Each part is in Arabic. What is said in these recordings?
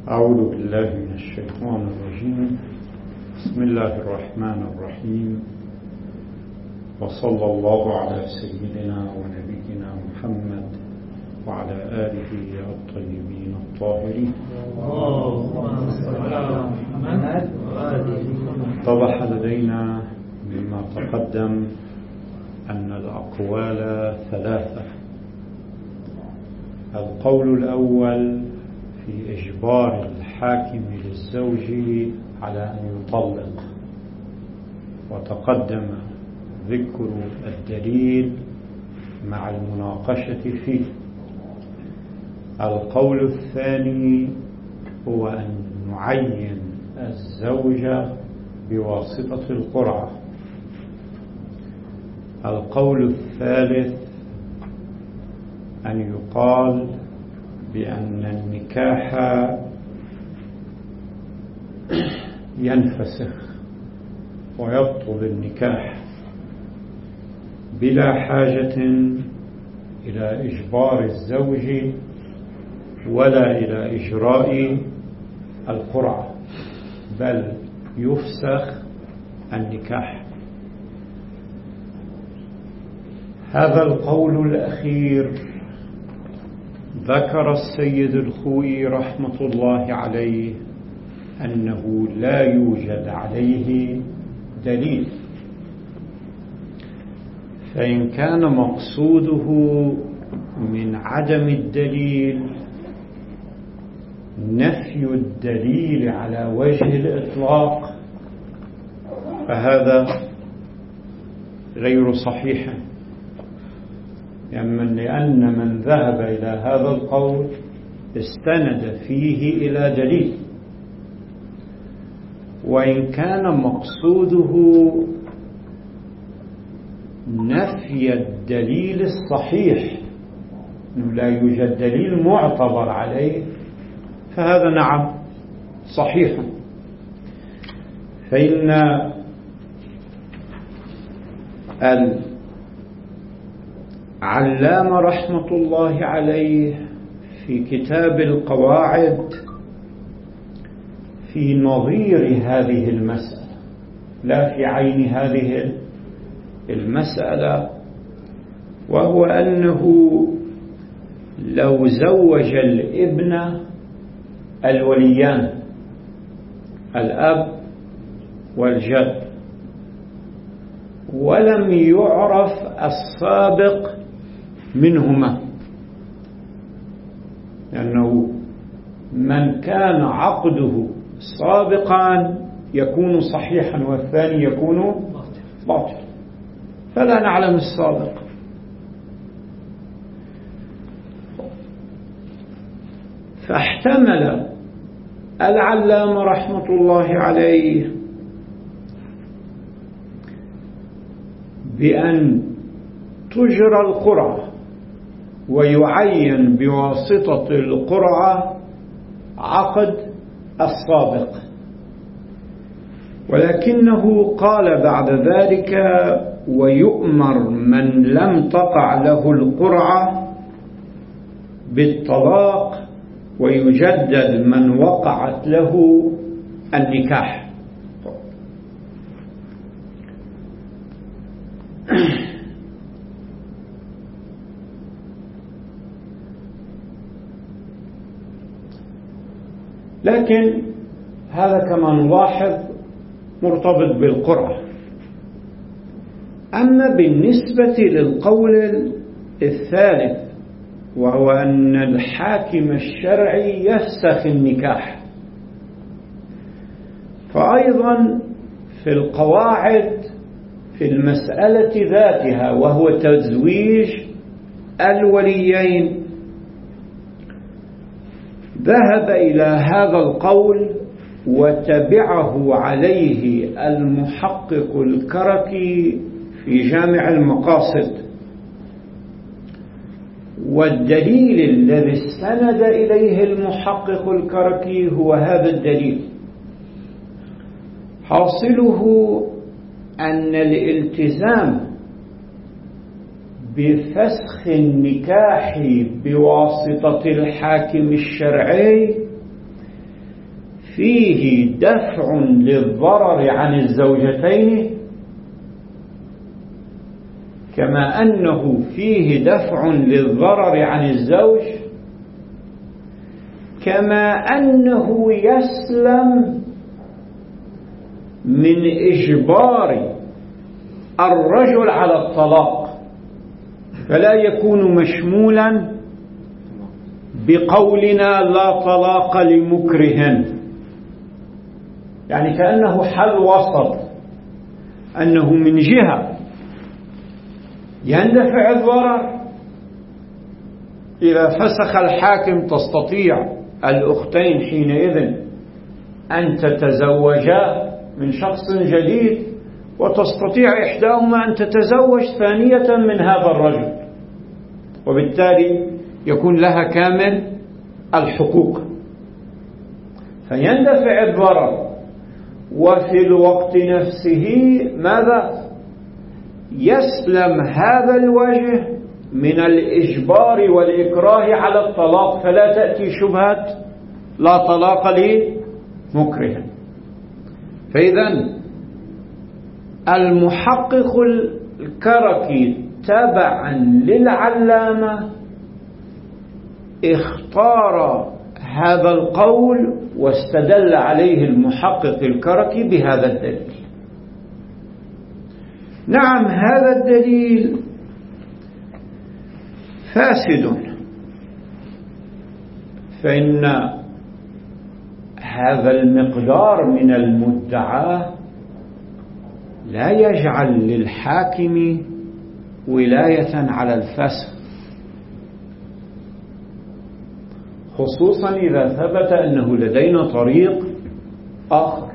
أعوذ بالله من الشيطان الرجيم. بسم الله الرحمن الرحيم، وصلى الله على سيدنا ونبينا محمد وعلى آله الطيبين الطاهرين. اتضح لدينا مما تقدم أن الأقوال ثلاثة. القول الأول في إجبار الحاكم للزوج على أن يطلق، وتقدم ذكر الدليل مع المناقشة فيه. القول الثاني هو أن نعين الزوج بواسطة القرعة. القول الثالث أن يقال بأن النكاح ينفسخ ويبطل النكاح بلا حاجة إلى إجبار الزوج ولا إلى إجراء القرعة، بل يفسخ النكاح. هذا القول الأخير ذكر السيد الخوئي رحمة الله عليه أنه لا يوجد عليه دليل، فإن كان مقصوده من عدم الدليل نفي الدليل على وجه الإطلاق فهذا غير صحيح، لأن من ذهب إلى هذا القول استند فيه إلى دليل. وإن كان مقصوده نفي الدليل الصحيح، لا يوجد دليل معتبر عليه، فهذا نعم صحيح. فإن العلامة رحمة الله عليه في كتاب القواعد في نظير هذه المسألة، لا في عين هذه المسألة، وهو أنه لو زوج الابن الوليان الأب والجد ولم يعرف السابق منهما، لأنه من كان عقده سابقا يكون صحيحا والثاني يكون باطلا، فلا نعلم السابق. فاحتمل العلامة رحمة الله عليه بأن تجرى القرعة ويعين بواسطة القرعة عقد السابق، ولكنه قال بعد ذلك ويؤمر من لم تقع له القرعة بالطلاق ويجدد من وقعت له النكاح. لكن هذا كما نلاحظ مرتبط بالقرعة. أما بالنسبة للقول الثالث وهو أن الحاكم الشرعي يفسخ النكاح، فأيضا في القواعد في المسألة ذاتها وهو تزويج الوليين ذهب إلى هذا القول وتبعه عليه المحقق الكركي في جامع المقاصد، والدليل الذي استند إليه المحقق الكركي هو هذا الدليل. حاصله أن الالتزام بفسخ النكاح بواسطة الحاكم الشرعي فيه دفع للضرر عن الزوجتين كما أنه فيه دفع للضرر عن الزوج، كما أنه يسلم من إجبار الرجل على الطلاق، فلا يكون مشمولا بقولنا لا طلاق لمكره، يعني كأنه حل وسط، أنه من جهة يندفع الضرر، إذا فسخ الحاكم تستطيع الأختين حينئذ أن تتزوجا من شخص جديد، وتستطيع إحداهما أن تتزوج ثانية من هذا الرجل، وبالتالي يكون لها كامل الحقوق، فيندفع الضرر. وفي الوقت نفسه ماذا؟ يسلم هذا الوجه من الإجبار والإكراه على الطلاق، فلا تأتي شبهة لا طلاق لمكره. فإذا المحقق الكركي تبعا للعلامة اختار هذا القول واستدل عليه المحقق الكركي بهذا الدليل. نعم، هذا الدليل فاسد، فإن هذا المقدار من المدعى لا يجعل للحاكم ولاية على الفسخ، خصوصا إذا ثبت أنه لدينا طريق آخر.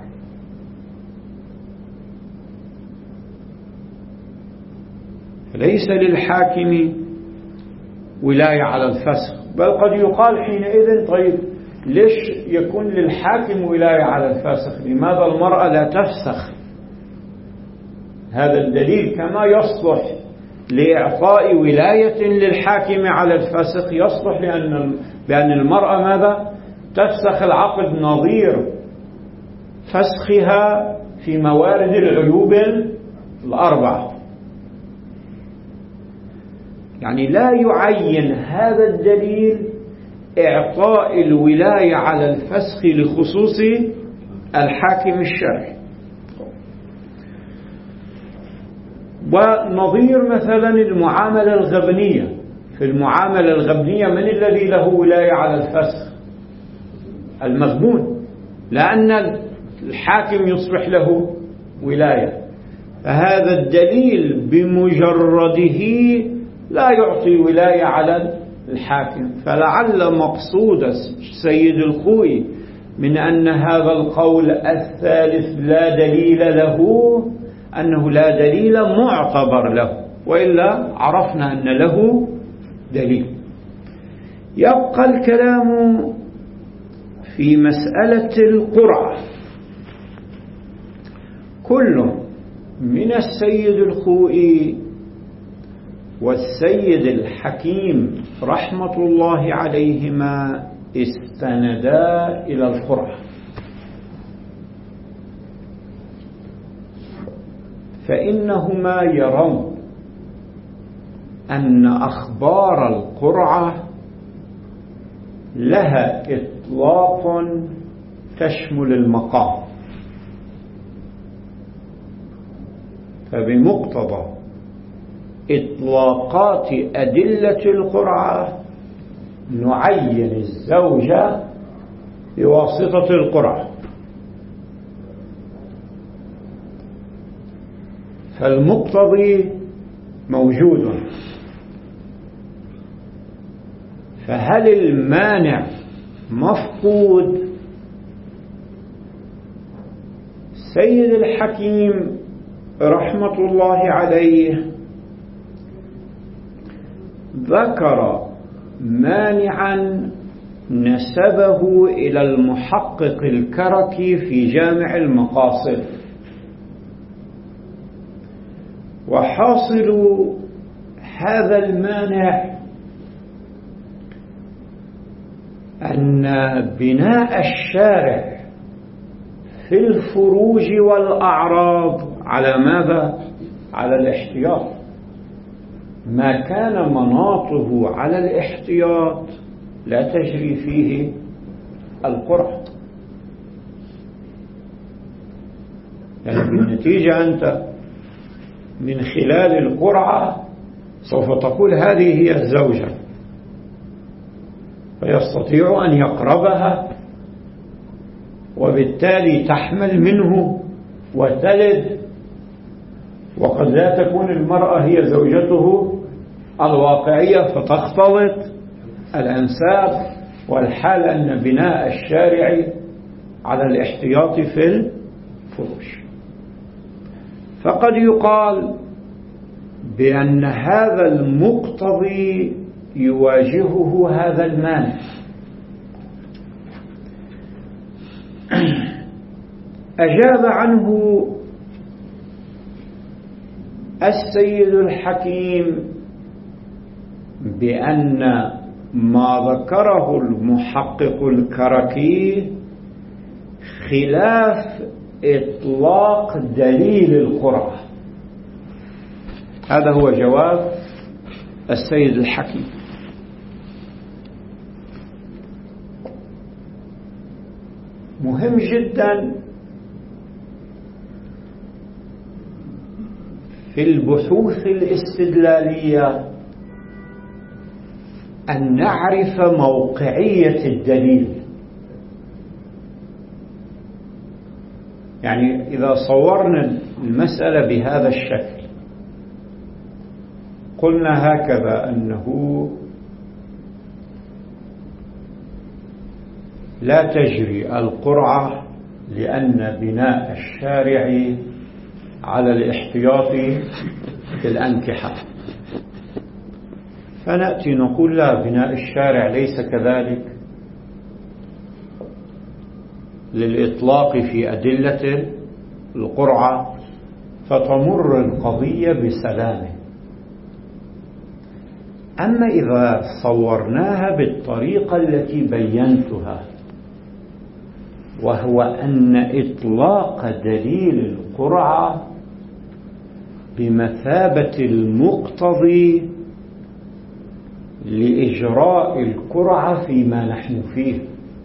ليس للحاكم ولاية على الفسخ، بل قد يقال حينئذ طيب ليش يكون للحاكم ولاية على الفسخ؟ لماذا المرأة لا تفسخ؟ هذا الدليل كما يصلح لإعطاء ولاية للحاكم على الفسخ يصلح بأن المرأة ماذا؟ تفسخ العقد، نظير فسخها في موارد العيوب الأربعة. يعني لا يعين هذا الدليل إعطاء الولاية على الفسخ لخصوص الحاكم الشرعي. ونظير مثلا المعاملة الغبنية، في المعاملة الغبنية من الذي له ولاية على الفسخ؟ المغبون، لأن الحاكم يصبح له ولاية. فهذا الدليل بمجرده لا يعطي ولاية على الحاكم. فلعل مقصود سيد الخوئي من أن هذا القول الثالث لا دليل له أنه لا دليل معتبر له، وإلا عرفنا أن له دليل. يبقى الكلام في مسألة القرعة. كل من السيد الخوئي والسيد الحكيم رحمة الله عليهما استندا إلى القرعة، فإنهما يرون أن أخبار القرعة لها إطلاق تشمل المقام، فبمقتضى إطلاقات أدلة القرعة نعين الزوجة بواسطة القرعة. فالمقتضي موجود، فهل المانع مفقود؟ سيد الحكيم رحمة الله عليه ذكر مانعا نسبه إلى المحقق الكركي في جامع المقاصد، وحاصل هذا المانع أن بناء الشارع في الفروج والأعراض على ماذا؟ على الاحتياط. ما كان مناطه على الاحتياط لا تجري فيه القرعة. يعني بالنتيجة أنت من خلال القرعة سوف تقول هذه هي الزوجة، فيستطيع أن يقربها وبالتالي تحمل منه وتلد، وقد لا تكون المرأة هي زوجته الواقعية فتختلط الأنساب، والحال أن بناء الشارع على الاحتياط في الفروج. فقد يقال بأن هذا المقتضي يواجهه هذا المانع. أجاب عنه السيد الحكيم بأن ما ذكره المحقق الكركي خلاف إطلاق دليل القرعة. هذا هو جواب السيد الحكيم. مهم جدا في البحوث الاستدلالية أن نعرف موقعية الدليل. يعني إذا صورنا المسألة بهذا الشكل، قلنا هكذا أنه لا تجري القرعة لأن بناء الشارع على الاحتياط في الأنكحة، فنأتي نقول لا، بناء الشارع ليس كذلك للإطلاق في أدلة القرعة، فتمر القضية بسلام. أما إذا صورناها بالطريقة التي بينتها، وهو أن إطلاق دليل القرعة بمثابة المقتضي لإجراء القرعة فيما نحن فيه،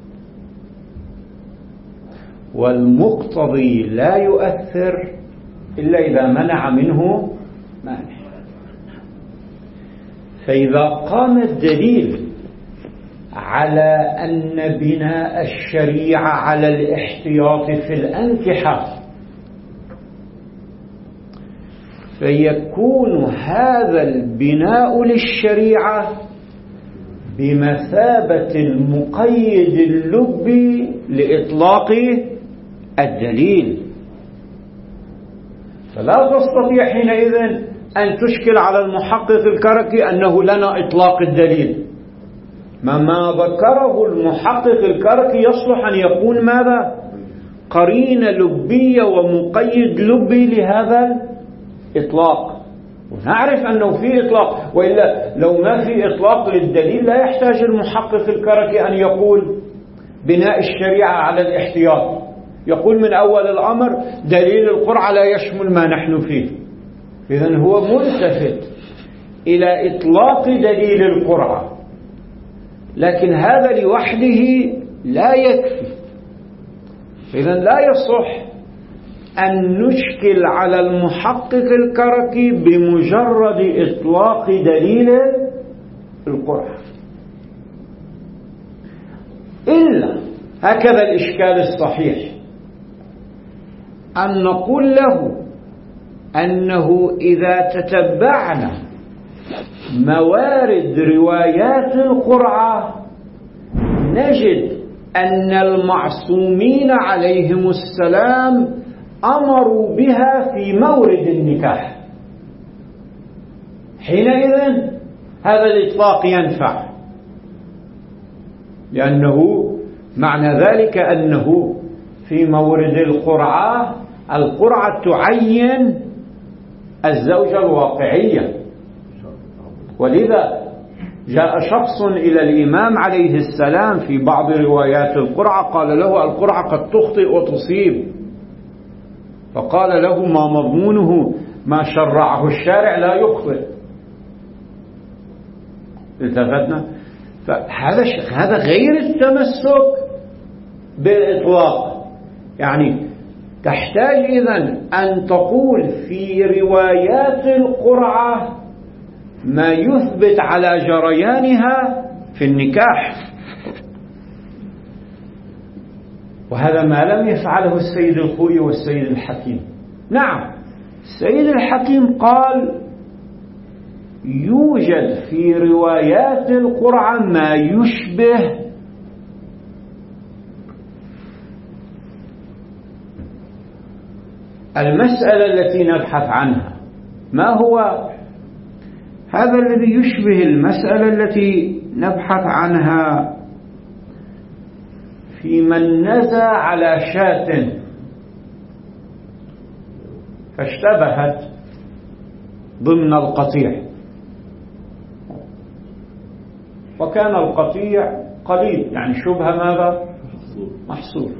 والمقتضي لا يؤثر إلا إذا منع منه مانع. فإذا قام الدليل على أن بناء الشريعة على الاحتياط في الأنكحة، فيكون هذا البناء للشريعة بمثابة المقيد اللبي لإطلاق الدليل. فلا تستطيع حينئذ أن تشكل على المحقق الكركي أنه لنا إطلاق الدليل. ما ذكره المحقق الكركي يصلح أن يكون ماذا؟ قرينة لبية ومقيد لبي لهذا الإطلاق، ونعرف أنه في إطلاق، وإلا لو ما في إطلاق للدليل لا يحتاج المحقق الكركي أن يقول بناء الشريعة على الاحتياط، يقول من أول الأمر دليل القرعة لا يشمل ما نحن فيه. إذن هو ملتفت إلى إطلاق دليل القرعة، لكن هذا لوحده لا يكفي. إذن لا يصح أن نشكل على المحقق الكركي بمجرد إطلاق دليل القرعة، إلا هكذا الإشكال الصحيح أن نقول له أنه إذا تتبعنا موارد روايات القرعة نجد أن المعصومين عليهم السلام أمروا بها في مورد النكاح. حينئذ هذا الإطلاق ينفع، لأنه معنى ذلك أنه في مورد القرعة تعين الزوجة الواقعية، ولذا جاء شخص إلى الإمام عليه السلام في بعض روايات القرعة قال له القرعة قد تخطئ وتصيب، فقال له ما مضمونه ما شرعه الشارع لا يخطئ. التفتنا؟ فهذا غير التمسك بالإطلاق. يعني تحتاج إذن أن تقول في روايات القرعة ما يثبت على جريانها في النكاح، وهذا ما لم يفعله السيد الخوئي والسيد الحكيم. نعم، السيد الحكيم قال يوجد في روايات القرعة ما يشبه المسألة التي نبحث عنها. ما هو هذا الذي يشبه المسألة التي نبحث عنها؟ في من نزى على شاة فاشتبهت ضمن القطيع، وكان القطيع قليل، يعني شبه ماذا؟ محصور.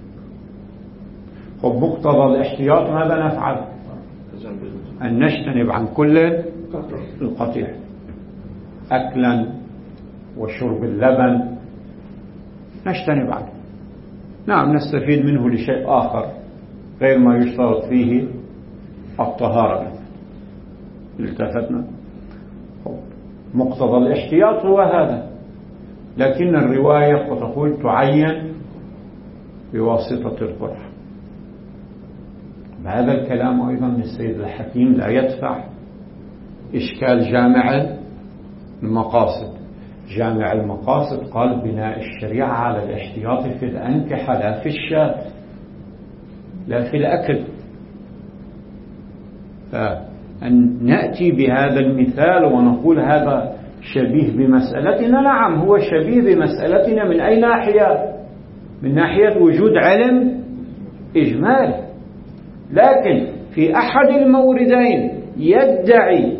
مقتضى الاحتياط ماذا نفعل؟ أن نجتنب عن كل القطيع، أكلا وشرب اللبن نجتنب عنه. نعم، نستفيد منه لشيء آخر غير ما يشترط فيه الطهارة. التفتنا؟ مقتضى الاحتياط هو هذا، لكن الرواية قد تقول تعين بواسطة القرعة. هذا الكلام أيضا من السيد الحكيم لا يدفع إشكال جامع المقاصد. جامع المقاصد قال بناء الشريعة على الاحتياط في الأنكحة لا في الشاة لا في الأكل. فأن نأتي بهذا المثال ونقول هذا شبيه بمسألتنا، نعم هو شبيه بمسألتنا. من أي ناحية؟ من ناحية وجود علم إجمالي، لكن في أحد الموردين يدعي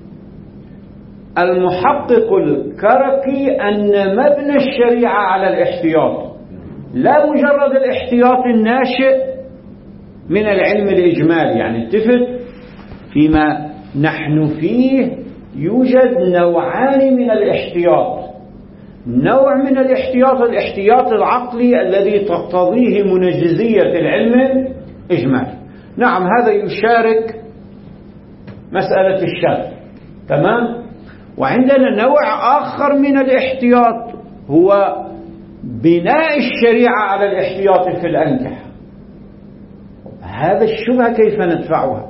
المحقق الكركي أن مبنى الشريعة على الاحتياط، لا مجرد الاحتياط الناشئ من العلم الإجمالي. يعني اتفق فيما نحن فيه يوجد نوعان من الاحتياط. نوع من الاحتياط العقلي الذي تقتضيه منجزية العلم الإجمالي. نعم، هذا يشارك مسألة الشاذ، تمام. وعندنا نوع آخر من الاحتياط هو بناء الشريعة على الاحتياط في الأنكحة. هذا الشبهة كيف ندفعها؟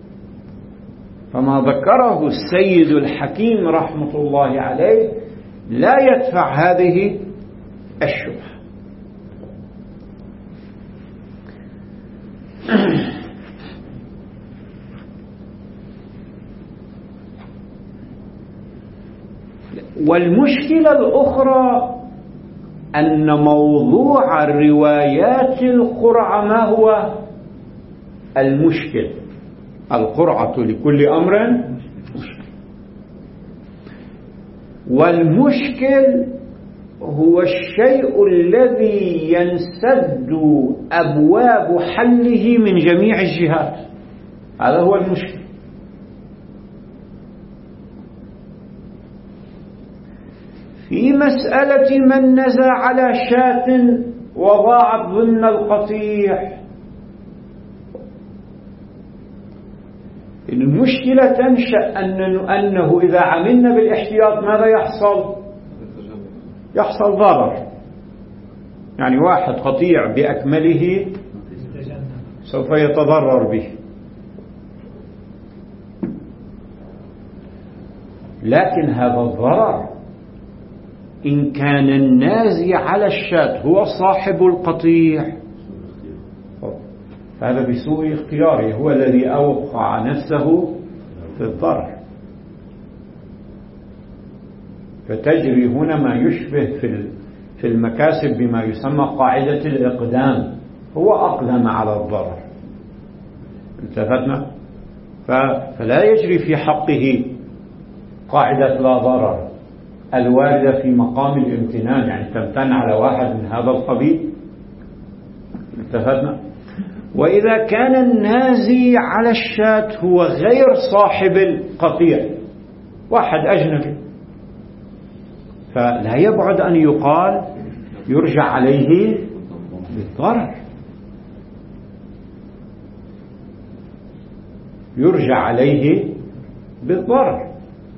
فما ذكره السيد الحكيم رحمة الله عليه لا يدفع هذه الشبهة. والمشكلة الأخرى أن موضوع الروايات القرعة ما هو المشكل؟ القرعة لكل أمر مشكل، والمشكل هو الشيء الذي ينسد أبواب حله من جميع الجهات. هذا هو المشكل. في مسألة من نزى على شاة وضاعت ضمن القطيع، المشكلة تنشأ أنه إذا عملنا بالاحتياط ماذا يحصل؟ يحصل ضرر. يعني واحد قطيع بأكمله سوف يتضرر به. لكن هذا الضرر إن كان النازي على الشاة هو صاحب القطيع فهذا بسوء اختياره، هو الذي أوقع نفسه في الضرر. فتجري هنا ما يشبه في المكاسب بما يسمى قاعدة الإقدام، هو أقدم على الضرر. التفتنا؟ فلا يجري في حقه قاعدة لا ضرر، الواردة في مقام الامتنان، يعني تمتن على واحد من هذا القبيل. اتفقنا؟ وإذا كان النازي على الشاة هو غير صاحب القطيع، واحد أجنبي، فلا يبعد أن يقال يرجع عليه بالضرر، يرجع عليه بالضرر.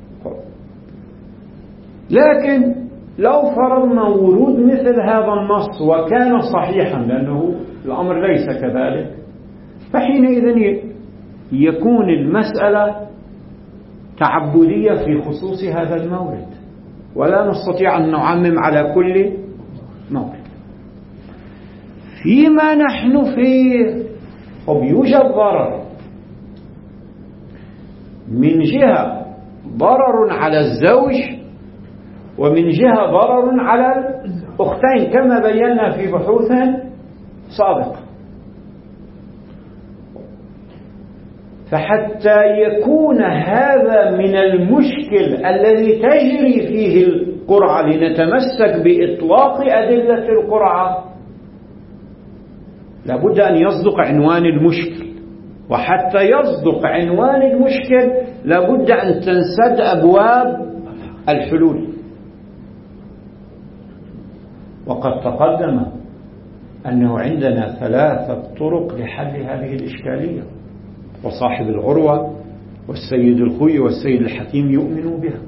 لكن لو فرضنا ورود مثل هذا النص وكان صحيحا، لأنه الأمر ليس كذلك، فحينئذ يكون المسألة تعبدية في خصوص هذا المورد، ولا نستطيع أن نعمم على كل مورد. فيما نحن فيه يوجد ضرر، من جهة ضرر على الزوج، ومن جهة ضرر على الأختين كما بينا في بحوث سابقة. فحتى يكون هذا من المشكل الذي تجري فيه القرعة لنتمسك بإطلاق أدلة القرعة، لابد أن يصدق عنوان المشكل، وحتى يصدق عنوان المشكل لابد أن تنسد أبواب الحلول. وقد تقدم أنه عندنا 3 طرق لحل هذه الإشكالية، وصاحب العروة والسيد الخوي والسيد الحكيم يؤمنوا بها،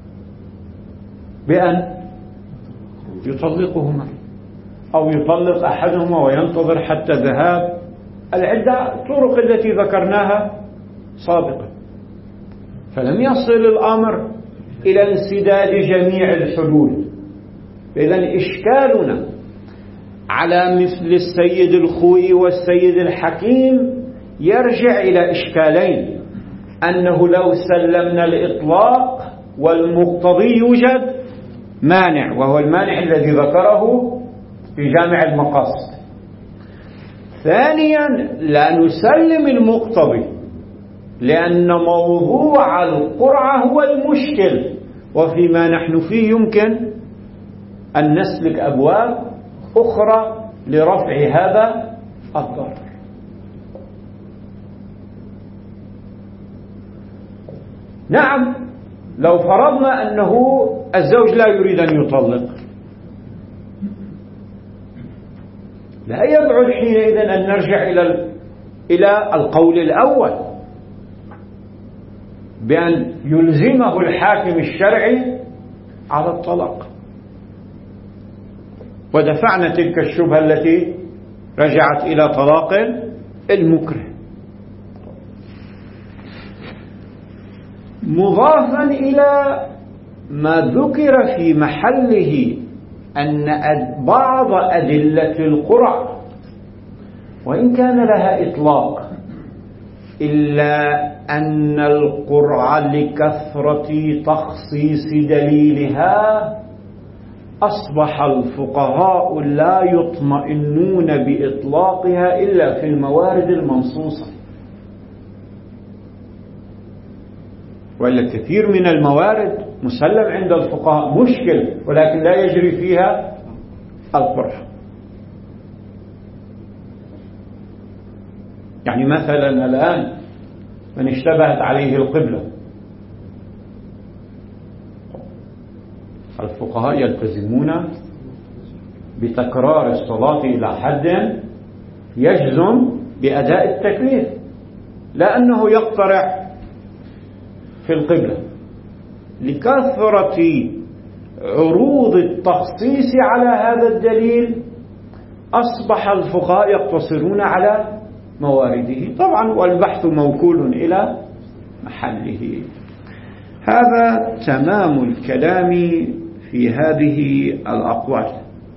بأن يطلقهما أو يطلق أحدهما وينتظر حتى ذهاب العدة، الطرق التي ذكرناها سابقا. فلم يصل الأمر إلى انسداد جميع الحلول. إذن إشكالنا على مثل السيد الخوي والسيد الحكيم يرجع إلى إشكالين: أنه لو سلمنا الإطلاق والمقتضي يوجد مانع، وهو المانع الذي ذكره في جامع المقاصد. ثانيا، لا نسلم المقتضي، لأن موضوع القرعة هو المشكل، وفيما نحن فيه يمكن أن نسلك أبواب أخرى لرفع هذا الضرر. نعم، لو فرضنا أنه الزوج لا يريد أن يطلق، لا يبعد حينئذ أن نرجع إلى القول الأول بأن يلزمه الحاكم الشرعي على الطلاق، ودفعنا تلك الشبهة التي رجعت إلى طلاق المكره. مضافا إلى ما ذكر في محله أن بعض أدلة القرع وإن كان لها إطلاق، إلا أن القرع لكثرة تخصيص دليلها أصبح الفقهاء لا يطمئنون بإطلاقها إلا في الموارد المنصوصة، وإلا كثير من الموارد مسلم عند الفقهاء مشكل، ولكن لا يجري فيها القرع. يعني مثلا الآن من اشتبهت عليه القبلة، الفقهاء يلتزمون بتكرار الصلاة إلى حد يجزم بأداء التكليف، لا أنه يقترع في القبلة. لكثرة عروض التخصيص على هذا الدليل أصبح الفقهاء يقتصرون على موارده، طبعا والبحث موكول إلى محله. هذا تمام الكلام في هذه الأقوال.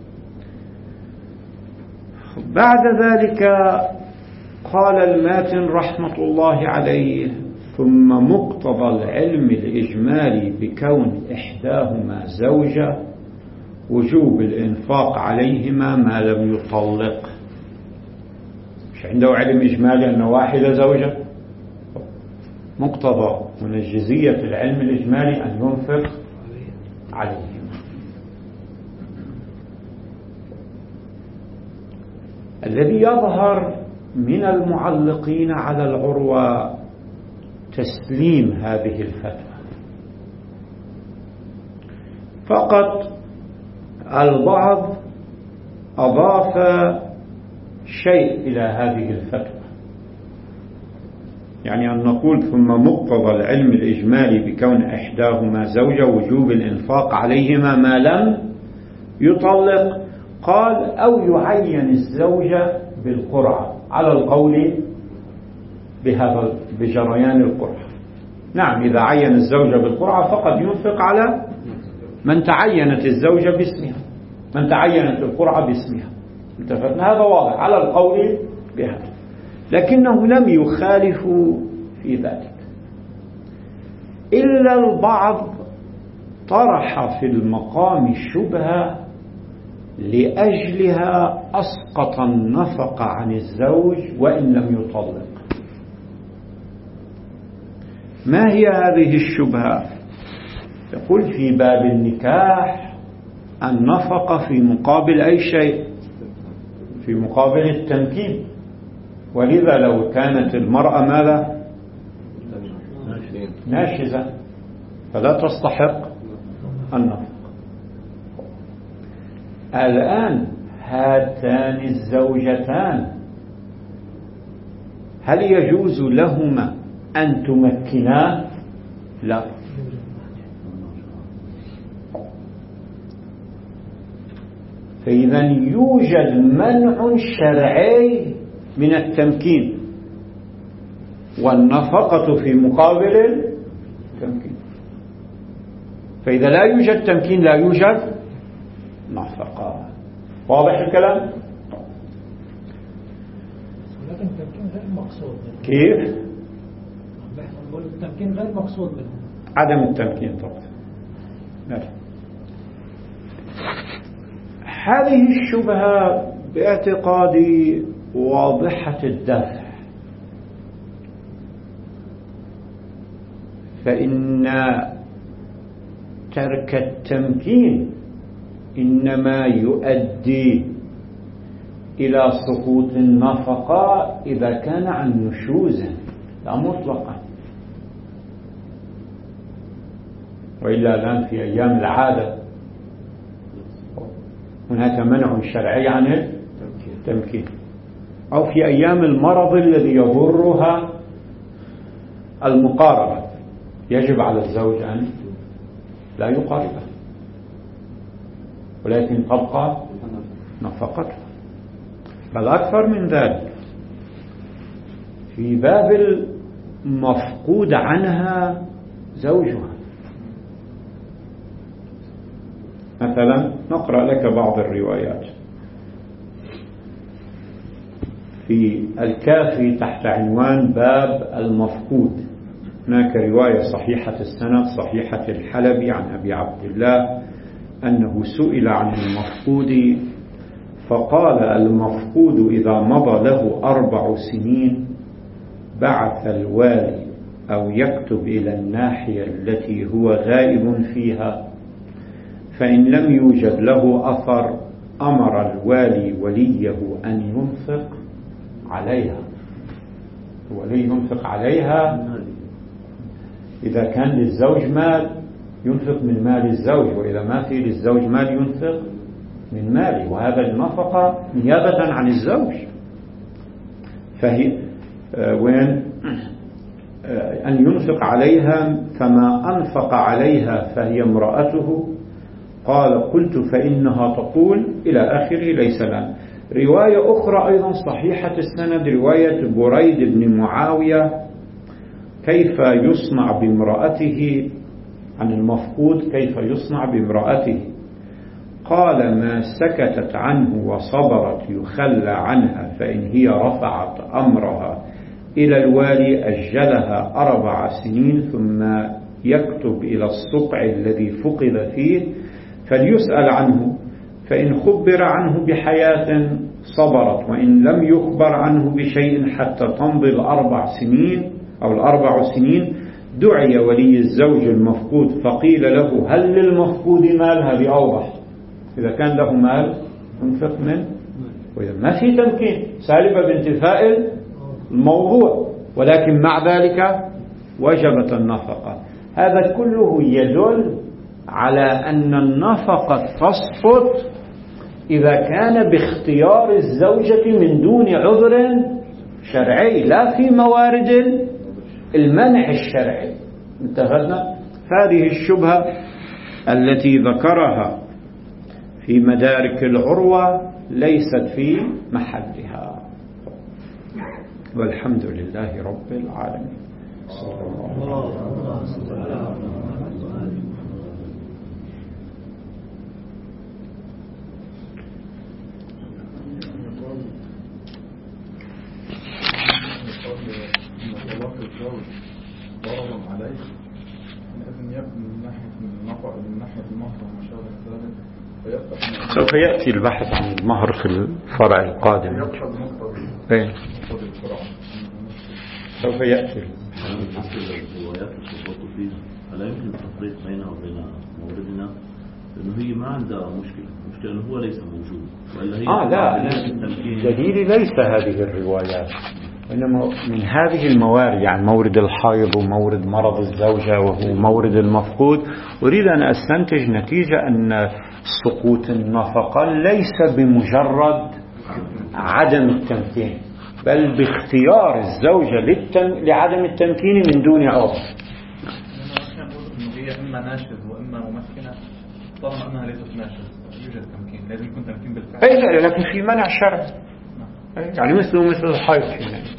بعد ذلك قال الماتن رحمة الله عليه: ثم مقتضى العلم الإجمالي بكون إحداهما زوجة وجوب الإنفاق عليهما ما لم يطلق. مش عنده علم إجمالي أن واحدة زوجة؟ مقتضى من الجزية في العلم الإجمالي أن ينفق عليهما. الذي يظهر من المعلقين على العروة تسليم هذه الفتوى، فقط البعض أضاف شيء إلى هذه الفتوى، يعني أن نقول ثم مقتضى العلم الإجمالي بكون إحداهما زوجة وجوب الإنفاق عليهما ما لم يطلق، قال أو يعين الزوجة بالقرعة على القول بجريان القرعة. نعم، إذا عين الزوجة بالقرعة فقد ينفق على من تعينت الزوجة باسمها، من تعينت القرعة باسمها، اتفقنا، هذا واضح على القول بهذا، لكنه لم يخالفوا في ذلك، إلا البعض طرح في المقام الشبهة لأجلها أسقط النفقة عن الزوج وإن لم يطلق. ما هي هذه الشبهة؟ يقول في باب النكاح النفقة في مقابل أي شيء، في مقابل التمكين، ولذا لو كانت المرأة ماذا؟ ناشزة فلا تستحق النفقة. الآن هاتان الزوجتان هل يجوز لهما أن تمكنا؟ لا. فإذا يوجد منع شرعي من التمكين، والنفقة في مقابل التمكين. فإذا لا يوجد تمكين لا يوجد نفقة. واضح الكلام؟ ولكن التمكين غير مقصود. كيف؟ نقول التمكين غير مقصود منه. عدم التمكين طبعا. نعم. هذه الشبهة باعتقادي واضحة الدافع، فإن ترك التمكين إنما يؤدي إلى سقوط النفقة إذا كان عن نشوز لا مطلقا، وإلا الآن في أيام العادة هناك منع شرعي عن التمكين، أو في أيام المرض الذي يضرها المقاربة يجب على الزوج أن لا يقاربه، ولكن تبقى نفقته. بل أكثر من ذلك، في باب المفقود عنها زوجها، مثلا نقرأ لك بعض الروايات في الكافي تحت عنوان باب المفقود. هناك رواية صحيحة السند صحيحة الحلبي عن أبي عبد الله أنه سئل عن المفقود فقال: المفقود إذا مضى له 4 سنين بعث الوالي أو يكتب إلى الناحية التي هو غائب فيها، فإن لم يوجد له أثر أمر الوالي وليه أن ينفق عليها. الولي ينفق عليها إذا كان للزوج مال ينفق من مال الزوج، وإذا ما في للزوج مال ينفق من ماله، وهذا النفقة نيابة عن الزوج. فهي وين أن ينفق عليها، فما أنفق عليها فهي امرأته. قال: قلت فإنها تقول إلى آخره ليس لنا. رواية أخرى أيضا صحيحة السند، رواية بريد بن معاوية كيف يصنع بامرأته، عن المفقود كيف يصنع بامرأته. قال: ما سكتت عنه وصبرت يخلى عنها، فإن هي رفعت أمرها إلى الوالي أجلها 4 سنين ثم يكتب إلى الصقع الذي فقد فيه فليسأل عنه، فإن خبر عنه بحياة صبرت، وإن لم يخبر عنه بشيء حتى تمضي 4 سنين أو 4 سنين دعي ولي الزوج المفقود فقيل له هل للمفقود مال، هذه أوضح. إذا كان له مال ينفق منه، وإذا ما في تمكين سالبة بانتفاء الموضوع، ولكن مع ذلك وجبت النفقة. هذا كله يدل على أن النفقة تسقط إذا كان باختيار الزوجة من دون عذر شرعي، لا في موارد المنع الشرعي. انتهينا. هذه الشبهة التي ذكرها في مدارك العروة ليست في محلها، والحمد لله رب العالمين. صلى الله عليه وسلم. ضرر عليه لازم يكون من ناحية المهر ومشابه ذلك، سوف يأتي البحث عن المهر في الفرع القادم. سوف يأتي الروايات التفاوت فيها، فلا يمكن التفريق بينها وبين موردنا، لأنه هي ما عندها مشكلة أنه هو ليس موجود، وإلا هي لا دليلي ليس هذه الروايات، إنما من هذه الموارد، يعني مورد الحيض ومورد مرض الزوجة وهو مورد المفقود. أريد أن أستنتج نتيجة أن سقوط النفقة ليس بمجرد عدم التمكين، بل باختيار الزوجة لعدم التمكين من دون عذر. هي إما ناشز وإما ممكنة، طالما أنها ليست ناشز يوجد تمكين، لازم يكون تمكين بالفعل. لكن في منع شرعي، يعني مثل الحيض.